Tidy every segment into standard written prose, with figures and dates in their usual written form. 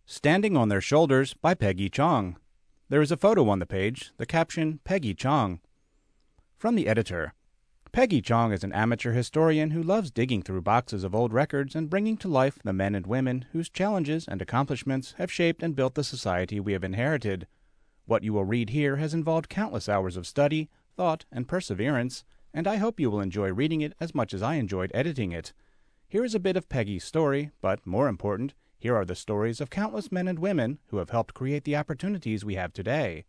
Standing on Their Shoulders by Peggy Chong. There is a photo on the page, the caption, Peggy Chong. From the editor. Peggy Chong is an amateur historian who loves digging through boxes of old records and bringing to life the men and women whose challenges and accomplishments have shaped and built the society we have inherited. What you will read here has involved countless hours of study, thought, and perseverance, and I hope you will enjoy reading it as much as I enjoyed editing it. Here is a bit of Peggy's story, but more important, here are the stories of countless men and women who have helped create the opportunities we have today.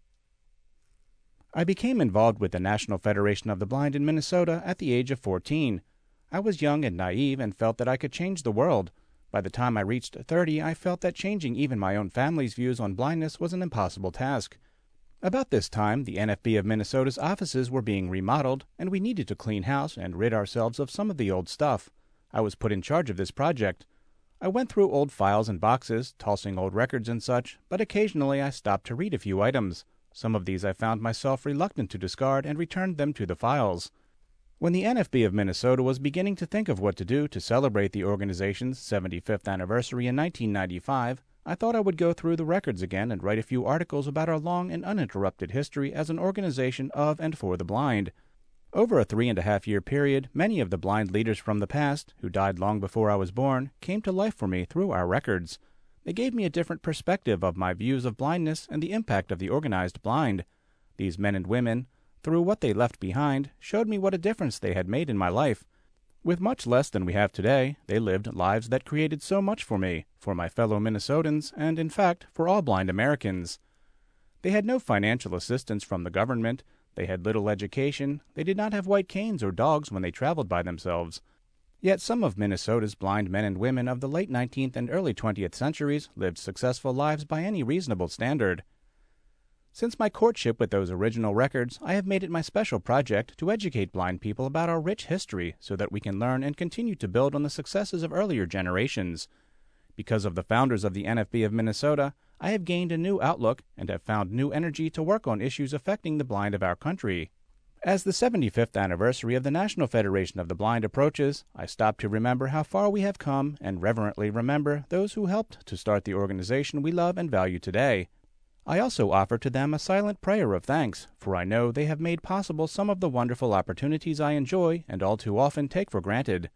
I became involved with the National Federation of the Blind in Minnesota at the age of 14. I was young and naive and felt that I could change the world. By the time I reached 30, I felt that changing even my own family's views on blindness was an impossible task. About this time, the NFB of Minnesota's offices were being remodeled, and we needed to clean house and rid ourselves of some of the old stuff. I was put in charge of this project. I went through old files and boxes, tossing old records and such, but occasionally I stopped to read a few items. Some of these I found myself reluctant to discard and returned them to the files. When the NFB of Minnesota was beginning to think of what to do to celebrate the organization's 75th anniversary in 1995, I thought I would go through the records again and write a few articles about our long and uninterrupted history as an organization of and for the blind. Over a 3.5-year period, many of the blind leaders from the past, who died long before I was born, came to life for me through our records. They gave me a different perspective of my views of blindness and the impact of the organized blind. These men and women, through what they left behind, showed me what a difference they had made in my life. With much less than we have today, they lived lives that created so much for me, for my fellow Minnesotans, and in fact, for all blind Americans. They had no financial assistance from the government. They had little education, they did not have white canes or dogs when they traveled by themselves. Yet some of Minnesota's blind men and women of the late 19th and early 20th centuries lived successful lives by any reasonable standard. Since my courtship with those original records, I have made it my special project to educate blind people about our rich history so that we can learn and continue to build on the successes of earlier generations. Because of the founders of the NFB of Minnesota, I have gained a new outlook and have found new energy to work on issues affecting the blind of our country. As the 75th anniversary of the National Federation of the Blind approaches, I stop to remember how far we have come and reverently remember those who helped to start the organization we love and value today. I also offer to them a silent prayer of thanks, for I know they have made possible some of the wonderful opportunities I enjoy and all too often take for granted.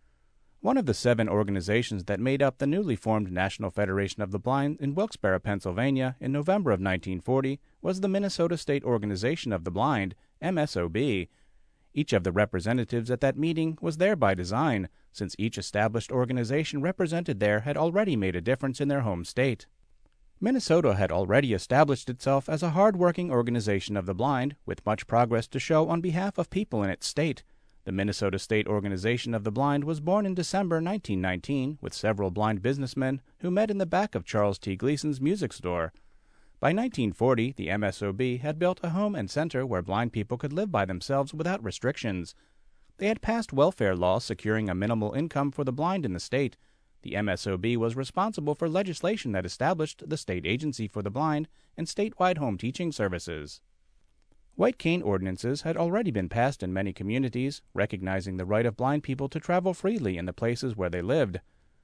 One of the 7 organizations that made up the newly formed National Federation of the Blind in Wilkes-Barre, Pennsylvania, in November of 1940 was the Minnesota State Organization of the Blind, MSOB. Each of the representatives at that meeting was there by design, since each established organization represented there had already made a difference in their home state. Minnesota had already established itself as a hard-working organization of the blind, with much progress to show on behalf of people in its state. The Minnesota State Organization of the Blind was born in December 1919 with several blind businessmen who met in the back of Charles T. Gleason's music store. By 1940, the MSOB had built a home and center where blind people could live by themselves without restrictions. They had passed welfare laws securing a minimal income for the blind in the state. The MSOB was responsible for legislation that established the State Agency for the Blind and statewide home teaching services. White cane ordinances had already been passed in many communities, recognizing the right of blind people to travel freely in the places where they lived.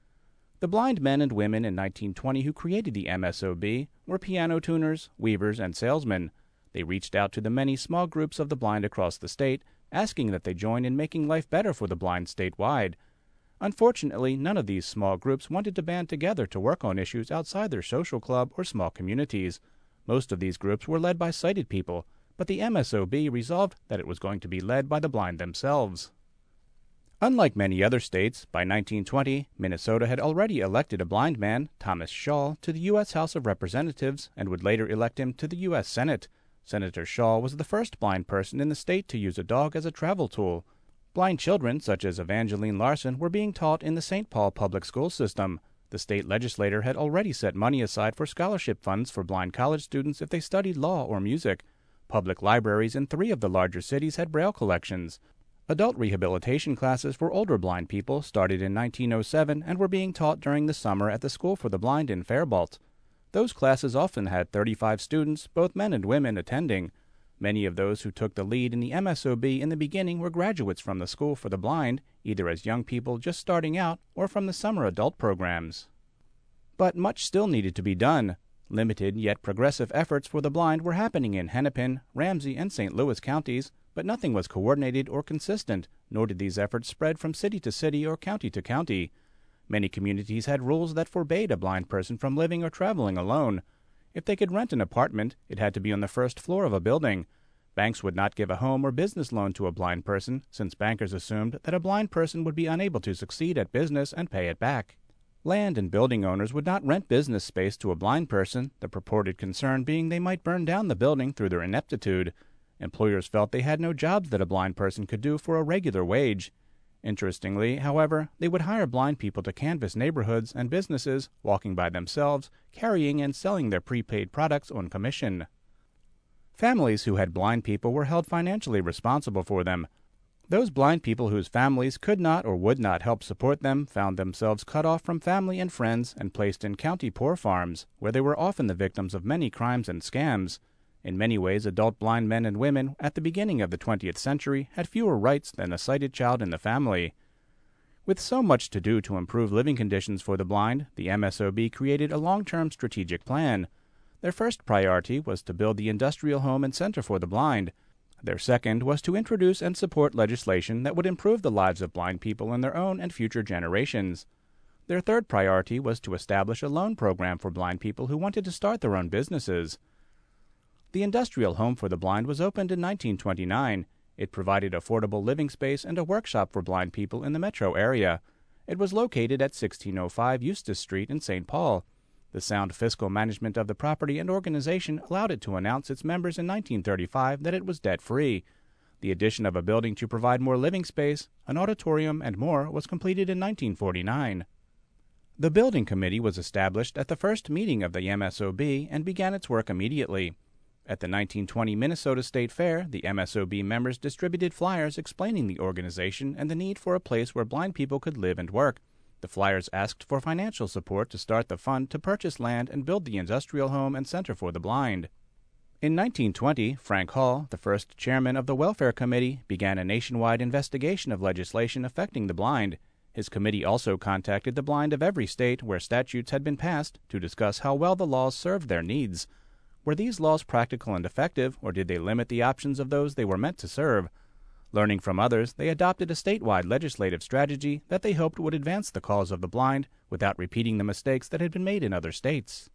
The blind men and women in 1920 who created the MSOB were piano tuners, weavers, and salesmen. They reached out to the many small groups of the blind across the state, asking that they join in making life better for the blind statewide. Unfortunately, none of these small groups wanted to band together to work on issues outside their social club or small communities. Most of these groups were led by sighted people, but the MSOB resolved that it was going to be led by the blind themselves. Unlike many other states, by 1920, Minnesota had already elected a blind man, Thomas Shaw, to the U.S. House of Representatives and would later elect him to the U.S. Senate. Senator Shaw was the first blind person in the state to use a dog as a travel tool. Blind children, such as Evangeline Larson, were being taught in the St. Paul public school system. The state legislature had already set money aside for scholarship funds for blind college students if they studied law or music. Public libraries in 3 of the larger cities had Braille collections. Adult rehabilitation classes for older blind people started in 1907 and were being taught during the summer at the School for the Blind in Faribault. Those classes often had 35 students, both men and women, attending. Many of those who took the lead in the MSOB in the beginning were graduates from the School for the Blind, either as young people just starting out or from the summer adult programs. But much still needed to be done. Limited yet progressive efforts for the blind were happening in Hennepin, Ramsey, and St. Louis counties, but nothing was coordinated or consistent, nor did these efforts spread from city to city or county to county. Many communities had rules that forbade a blind person from living or traveling alone. If they could rent an apartment, it had to be on the first floor of a building. Banks would not give a home or business loan to a blind person, since bankers assumed that a blind person would be unable to succeed at business and pay it back. Land and building owners would not rent business space to a blind person, the purported concern being they might burn down the building through their ineptitude. Employers felt they had no jobs that a blind person could do for a regular wage. Interestingly, however, they would hire blind people to canvass neighborhoods and businesses, walking by themselves, carrying and selling their prepaid products on commission. Families who had blind people were held financially responsible for them. Those blind people whose families could not or would not help support them found themselves cut off from family and friends and placed in county poor farms, where they were often the victims of many crimes and scams. In many ways, adult blind men and women at the beginning of the 20th century had fewer rights than a sighted child in the family. With so much to do to improve living conditions for the blind, the MSOB created a long-term strategic plan. Their first priority was to build the Industrial Home and Center for the Blind. Their second was to introduce and support legislation that would improve the lives of blind people in their own and future generations. Their third priority was to establish a loan program for blind people who wanted to start their own businesses. The Industrial Home for the Blind was opened in 1929. It provided affordable living space and a workshop for blind people in the metro area. It was located at 1605 Eustis Street in St. Paul. The sound fiscal management of the property and organization allowed it to announce its members in 1935 that it was debt-free. The addition of a building to provide more living space, an auditorium, and more was completed in 1949. The building committee was established at the first meeting of the MSOB and began its work immediately. At the 1920 Minnesota State Fair, the MSOB members distributed flyers explaining the organization and the need for a place where blind people could live and work. The flyers asked for financial support to start the fund to purchase land and build the Industrial Home and Center for the Blind. In 1920, Frank Hall, the first chairman of the Welfare Committee, began a nationwide investigation of legislation affecting the blind. His committee also contacted the blind of every state where statutes had been passed to discuss how well the laws served their needs. Were these laws practical and effective, or did they limit the options of those they were meant to serve? Learning from others, they adopted a statewide legislative strategy that they hoped would advance the cause of the blind without repeating the mistakes that had been made in other states.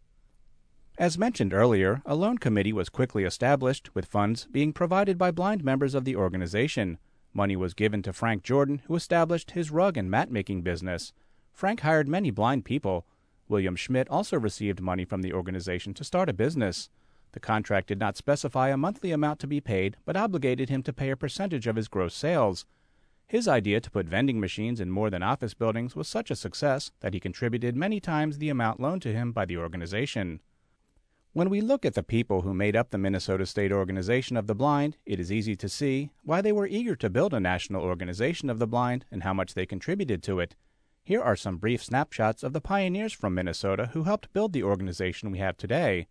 As mentioned earlier, a loan committee was quickly established, with funds being provided by blind members of the organization. Money was given to Frank Jordan, who established his rug and mat-making business. Frank hired many blind people. William Schmidt also received money from the organization to start a business. The contract did not specify a monthly amount to be paid, but obligated him to pay a percentage of his gross sales. His idea to put vending machines in more than office buildings was such a success that he contributed many times the amount loaned to him by the organization. When we look at the people who made up the Minnesota State Organization of the Blind, it is easy to see why they were eager to build a national organization of the blind and how much they contributed to it. Here are some brief snapshots of the pioneers from Minnesota who helped build the organization we have today.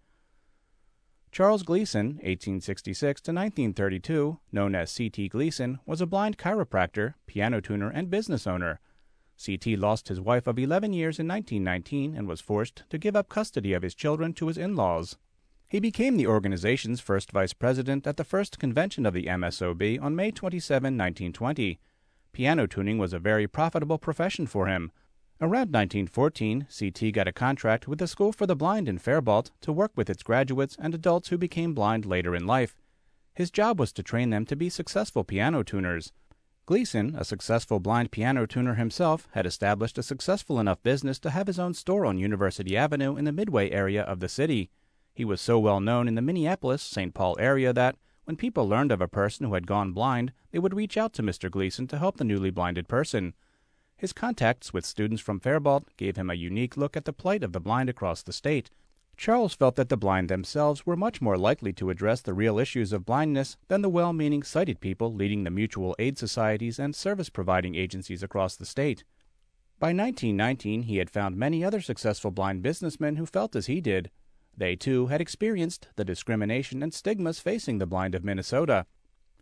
Charles Gleason, 1866 to 1932, known as C.T. Gleason, was a blind chiropractor, piano tuner, and business owner. C.T. lost his wife of 11 years in 1919 and was forced to give up custody of his children to his in-laws. He became the organization's first vice president at the first convention of the MSOB on May 27, 1920. Piano tuning was a very profitable profession for him. Around 1914, C.T. got a contract with the School for the Blind in Faribault to work with its graduates and adults who became blind later in life. His job was to train them to be successful piano tuners. Gleason, a successful blind piano tuner himself, had established a successful enough business to have his own store on University Avenue in the Midway area of the city. He was so well known in the Minneapolis-St. Paul area that, when people learned of a person who had gone blind, they would reach out to Mr. Gleason to help the newly blinded person. His contacts with students from Faribault gave him a unique look at the plight of the blind across the state. Charles felt that the blind themselves were much more likely to address the real issues of blindness than the well-meaning sighted people leading the mutual aid societies and service-providing agencies across the state. By 1919, he had found many other successful blind businessmen who felt as he did. They, too, had experienced the discrimination and stigmas facing the blind of Minnesota.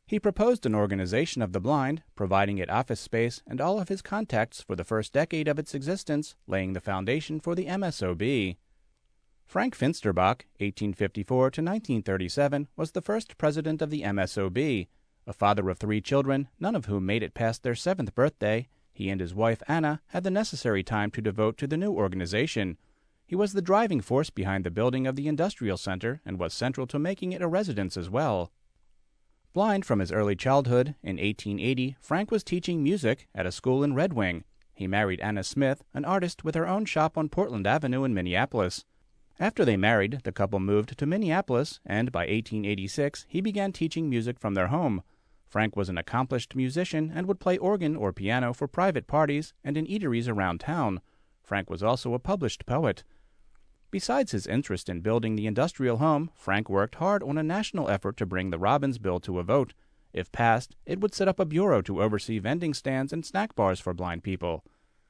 He proposed an organization of the blind, providing it office space and all of his contacts for the first decade of its existence, laying the foundation for the MSOB. Frank Finsterbach, 1854 to 1937, was the first president of the MSOB. A father of 3 children, none of whom made it past their 7th birthday, he and his wife Anna had the necessary time to devote to the new organization. He was the driving force behind the building of the Industrial Center and was central to making it a residence as well. Blind from his early childhood, in 1880, Frank was teaching music at a school in Red Wing. He married Anna Smith, an artist with her own shop on Portland Avenue in Minneapolis. After they married, the couple moved to Minneapolis, and by 1886 he began teaching music from their home. Frank was an accomplished musician and would play organ or piano for private parties and in eateries around town. Frank was also a published poet. Besides his interest in building the industrial home, Frank worked hard on a national effort to bring the Robbins Bill to a vote. If passed, it would set up a bureau to oversee vending stands and snack bars for blind people.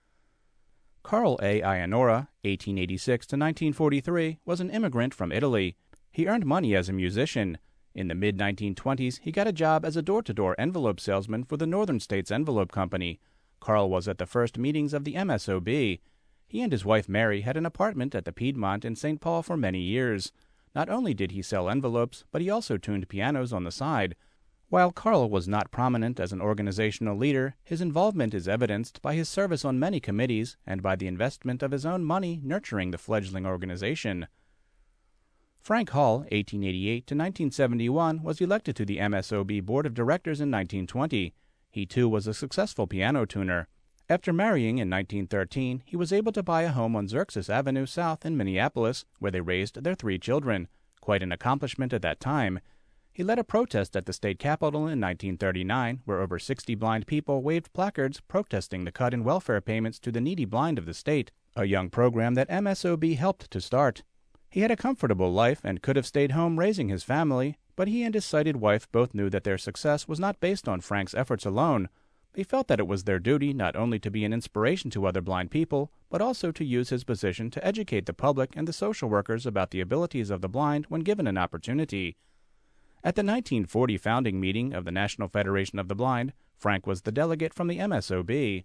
Carl A. Iannora, 1886 to 1943, was an immigrant from Italy. He earned money as a musician. In the mid-1920s, he got a job as a door-to-door envelope salesman for the Northern States Envelope Company. Carl was at the first meetings of the MSOB. He and his wife Mary had an apartment at the Piedmont in St. Paul for many years. Not only did he sell envelopes, but he also tuned pianos on the side. While Carl was not prominent as an organizational leader, his involvement is evidenced by his service on many committees and by the investment of his own money nurturing the fledgling organization. Frank Hall, 1888 to 1971, was elected to the MSOB Board of Directors in 1920. He too was a successful piano tuner. After marrying in 1913, he was able to buy a home on Xerxes Avenue South in Minneapolis, where they raised their 3 children. Quite an accomplishment at that time. He led a protest at the state capitol in 1939, where over 60 blind people waved placards protesting the cut in welfare payments to the needy blind of the state, a young program that MSOB helped to start. He had a comfortable life and could have stayed home raising his family, but he and his sighted wife both knew that their success was not based on Frank's efforts alone. They felt that it was their duty not only to be an inspiration to other blind people, but also to use his position to educate the public and the social workers about the abilities of the blind when given an opportunity. At the 1940 founding meeting of the National Federation of the Blind, Frank was the delegate from the MSOB.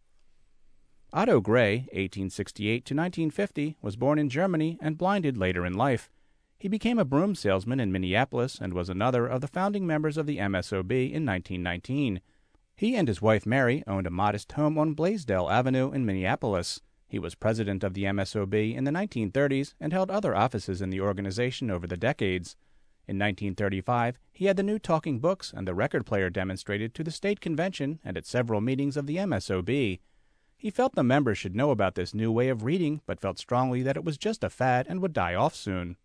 Otto Gray, 1868 to 1950, was born in Germany and blinded later in life. He became a broom salesman in Minneapolis and was another of the founding members of the MSOB in 1919. He and his wife Mary owned a modest home on Blaisdell Avenue in Minneapolis. He was president of the MSOB in the 1930s and held other offices in the organization over the decades. In 1935, he had the new talking books and the record player demonstrated to the state convention and at several meetings of the MSOB. He felt the members should know about this new way of reading, but felt strongly that it was just a fad and would die off soon.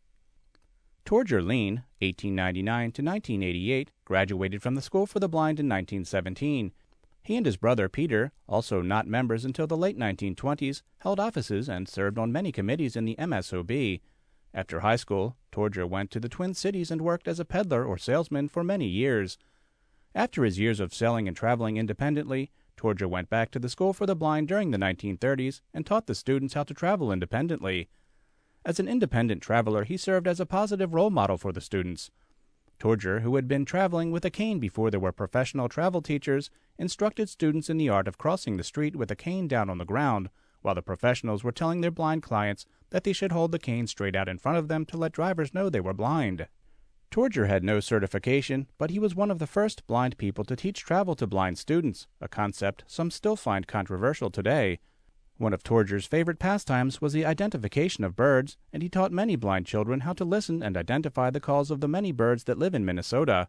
Torger Lean, 1899 to 1988, graduated from the School for the Blind in 1917. He and his brother Peter, also not members until the late 1920s, held offices and served on many committees in the MSOB. After high school, Torger went to the Twin Cities and worked as a peddler or salesman for many years. After his years of selling and traveling independently, Torger went back to the School for the Blind during the 1930s and taught the students how to travel independently. As an independent traveler, he served as a positive role model for the students. Torger, who had been traveling with a cane before there were professional travel teachers, instructed students in the art of crossing the street with a cane down on the ground, while the professionals were telling their blind clients that they should hold the cane straight out in front of them to let drivers know they were blind. Torger had no certification, but he was one of the first blind people to teach travel to blind students, a concept some still find controversial today. One of Torger's favorite pastimes was the identification of birds, and he taught many blind children how to listen and identify the calls of the many birds that live in Minnesota.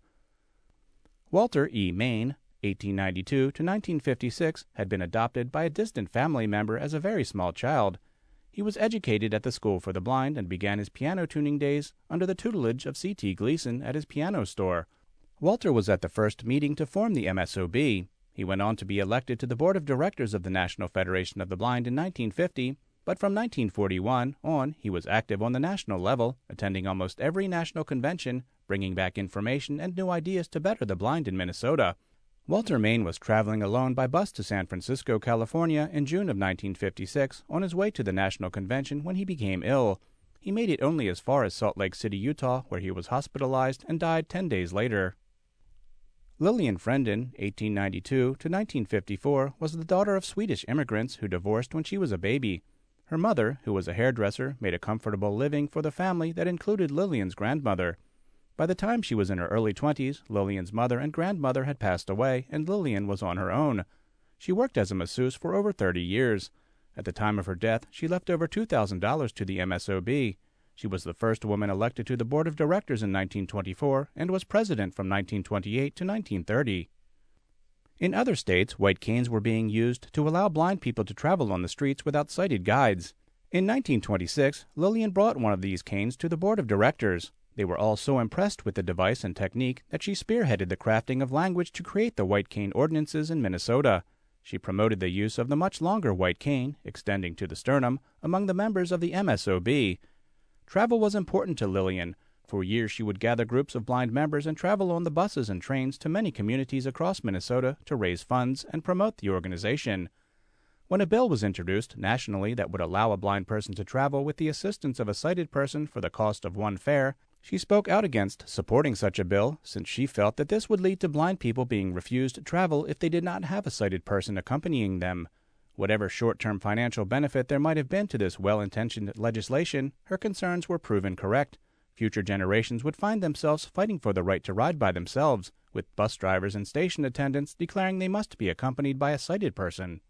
Walter E. Main, 1892 to 1956, had been adopted by a distant family member as a very small child. He was educated at the School for the Blind and began his piano tuning days under the tutelage of C.T. Gleason at his piano store. Walter was at the first meeting to form the MSOB. He went on to be elected to the Board of Directors of the National Federation of the Blind in 1950, but from 1941 on he was active on the national level, attending almost every national convention, bringing back information and new ideas to better the blind in Minnesota. Walter Main was traveling alone by bus to San Francisco, California in June of 1956 on his way to the national convention when he became ill. He made it only as far as Salt Lake City, Utah, where he was hospitalized and died 10 days later. Lillian Frenden, 1892 to 1954, was the daughter of Swedish immigrants who divorced when she was a baby. Her mother, who was a hairdresser, made a comfortable living for the family that included Lillian's grandmother. By the time she was in her early 20s, Lillian's mother and grandmother had passed away, and Lillian was on her own. She worked as a masseuse for over 30 years. At the time of her death, she left over $2,000 to the MSOB. She was the first woman elected to the board of directors in 1924 and was president from 1928 to 1930. In other states, white canes were being used to allow blind people to travel on the streets without sighted guides. In 1926, Lillian brought one of these canes to the board of directors. They were all so impressed with the device and technique that she spearheaded the crafting of language to create the white cane ordinances in Minnesota. She promoted the use of the much longer white cane, extending to the sternum, among the members of the MSOB. Travel was important to Lillian. For years she would gather groups of blind members and travel on the buses and trains to many communities across Minnesota to raise funds and promote the organization. When a bill was introduced nationally that would allow a blind person to travel with the assistance of a sighted person for the cost of one fare, she spoke out against supporting such a bill, since she felt that this would lead to blind people being refused travel if they did not have a sighted person accompanying them. Whatever short-term financial benefit there might have been to this well-intentioned legislation, her concerns were proven correct. Future generations would find themselves fighting for the right to ride by themselves, with bus drivers and station attendants declaring they must be accompanied by a sighted person.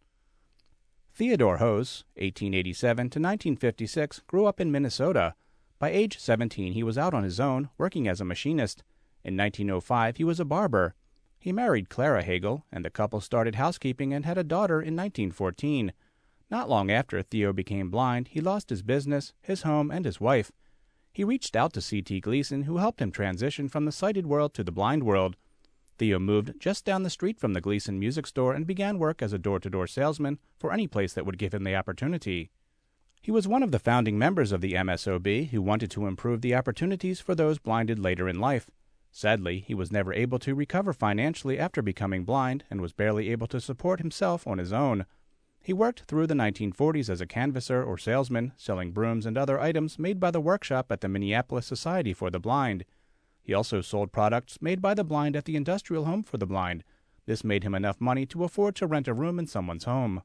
Theodore Hose, 1887 to 1956, grew up in Minnesota. By age 17, he was out on his own, working as a machinist. In 1905, he was a barber. He married Clara Hagel, and the couple started housekeeping and had a daughter in 1914. Not long after Theo became blind, he lost his business, his home, and his wife. He reached out to C.T. Gleason, who helped him transition from the sighted world to the blind world. Theo moved just down the street from the Gleason music store and began work as a door-to-door salesman for any place that would give him the opportunity. He was one of the founding members of the MSOB who wanted to improve the opportunities for those blinded later in life. Sadly, he was never able to recover financially after becoming blind and was barely able to support himself on his own. He worked through the 1940s as a canvasser or salesman, selling brooms and other items made by the workshop at the Minneapolis Society for the Blind. He also sold products made by the blind at the Industrial Home for the Blind. This made him enough money to afford to rent a room in someone's home.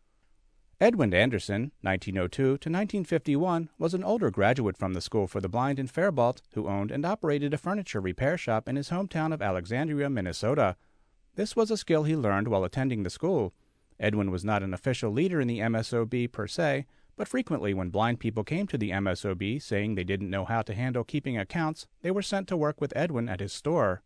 Edwin Anderson, 1902 to 1951, was an older graduate from the School for the Blind in Faribault who owned and operated a furniture repair shop in his hometown of Alexandria, Minnesota. This was a skill he learned while attending the school. Edwin was not an official leader in the MSOB per se, but frequently when blind people came to the MSOB saying they didn't know how to handle keeping accounts, they were sent to work with Edwin at his store.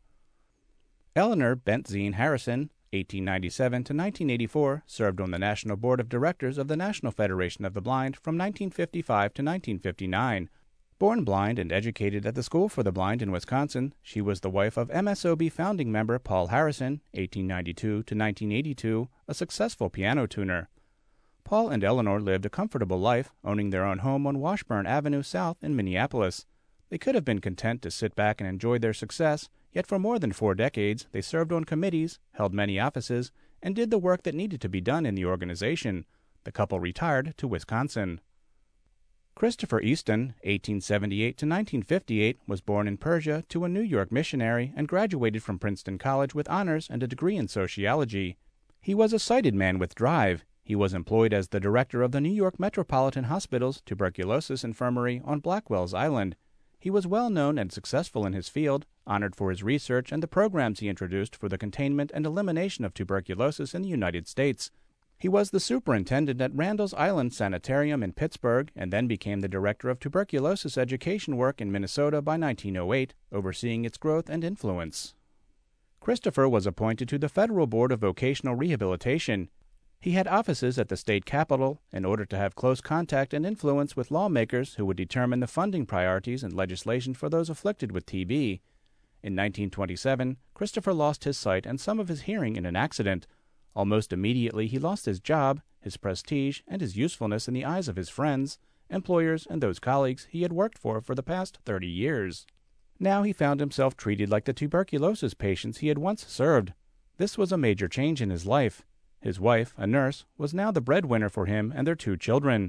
Eleanor Bentzine Harrison, 1897 to 1984, served on the National Board of Directors of the National Federation of the Blind from 1955 to 1959. Born blind and educated at the School for the Blind in Wisconsin, she was the wife of MSOB founding member Paul Harrison, 1892 to 1982, a successful piano tuner. Paul and Eleanor lived a comfortable life, owning their own home on Washburn Avenue South in Minneapolis. They could have been content to sit back and enjoy their success, yet for more than 4 decades they served on committees, held many offices, and did the work that needed to be done in the organization. The couple retired to Wisconsin. Christopher Easton, 1878 to 1958, was born in Persia to a New York missionary and graduated from Princeton College with honors and a degree in sociology. He was a sighted man with drive. He was employed as the director of the New York Metropolitan Hospital's tuberculosis infirmary on Blackwell's Island. He was well known and successful in his field, honored for his research and the programs he introduced for the containment and elimination of tuberculosis in the United States. He was the superintendent at Randall's Island Sanitarium in Pittsburgh and then became the director of tuberculosis education work in Minnesota by 1908, overseeing its growth and influence. Christopher was appointed to the Federal Board of Vocational Rehabilitation. He had offices at the state capitol in order to have close contact and influence with lawmakers who would determine the funding priorities and legislation for those afflicted with TB. In 1927, Christopher lost his sight and some of his hearing in an accident. Almost immediately, he lost his job, his prestige, and his usefulness in the eyes of his friends, employers, and those colleagues he had worked for the past 30 years. Now he found himself treated like the tuberculosis patients he had once served. This was a major change in his life. His wife, a nurse, was now the breadwinner for him and their 2 children.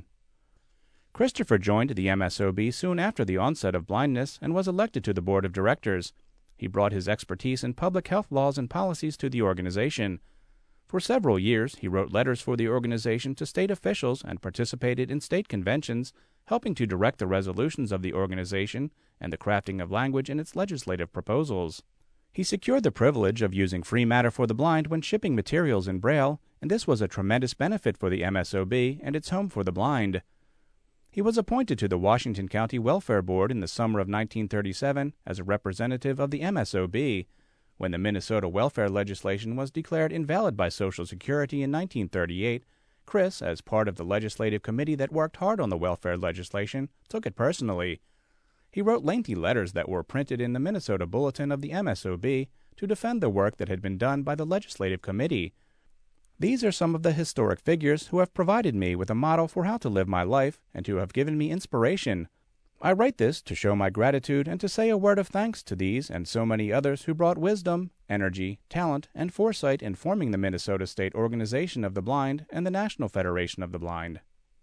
Christopher joined the MSOB soon after the onset of blindness and was elected to the board of directors. He brought his expertise in public health laws and policies to the organization. For several years, he wrote letters for the organization to state officials and participated in state conventions, helping to direct the resolutions of the organization and the crafting of language in its legislative proposals. He secured the privilege of using free matter for the blind when shipping materials in Braille, and this was a tremendous benefit for the MSOB and its Home for the Blind. He was appointed to the Washington County Welfare Board in the summer of 1937 as a representative of the MSOB. When the Minnesota welfare legislation was declared invalid by Social Security in 1938, Chris, as part of the legislative committee that worked hard on the welfare legislation, took it personally. He wrote lengthy letters that were printed in the Minnesota Bulletin of the MSOB to defend the work that had been done by the legislative committee. These are some of the historic figures who have provided me with a model for how to live my life and who have given me inspiration. I write this to show my gratitude and to say a word of thanks to these and so many others who brought wisdom, energy, talent, and foresight in forming the Minnesota State Organization of the Blind and the National Federation of the Blind.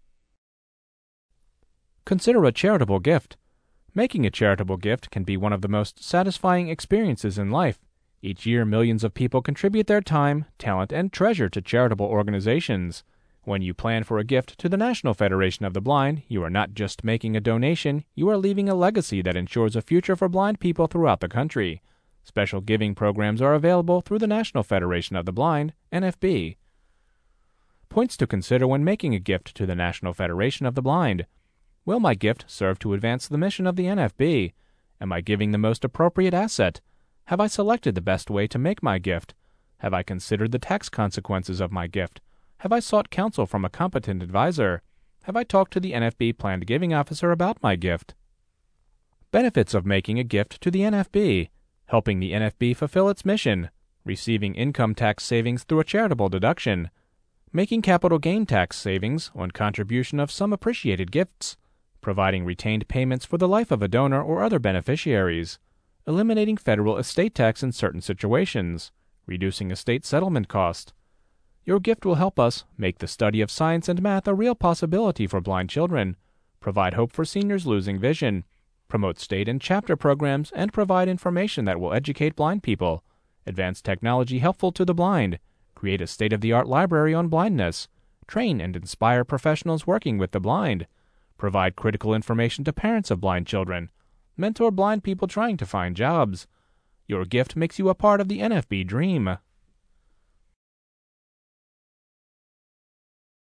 Consider a charitable gift. Making a charitable gift can be one of the most satisfying experiences in life. Each year, millions of people contribute their time, talent, and treasure to charitable organizations. When you plan for a gift to the National Federation of the Blind, you are not just making a donation, you are leaving a legacy that ensures a future for blind people throughout the country. Special giving programs are available through the National Federation of the Blind, NFB. Points to consider when making a gift to the National Federation of the Blind. Will my gift serve to advance the mission of the NFB? Am I giving the most appropriate asset? Have I selected the best way to make my gift? Have I considered the tax consequences of my gift? Have I sought counsel from a competent advisor? Have I talked to the NFB planned giving officer about my gift? Benefits of making a gift to the NFB. Helping the NFB fulfill its mission. Receiving income tax savings through a charitable deduction. Making capital gain tax savings on contribution of some appreciated gifts. Providing retained payments for the life of a donor or other beneficiaries. Eliminating federal estate tax in certain situations. Reducing estate settlement cost. Your gift will help us make the study of science and math a real possibility for blind children, provide hope for seniors losing vision, promote state and chapter programs, and provide information that will educate blind people, advance technology helpful to the blind, create a state-of-the-art library on blindness, train and inspire professionals working with the blind, provide critical information to parents of blind children, mentor blind people trying to find jobs. Your gift makes you a part of the NFB dream.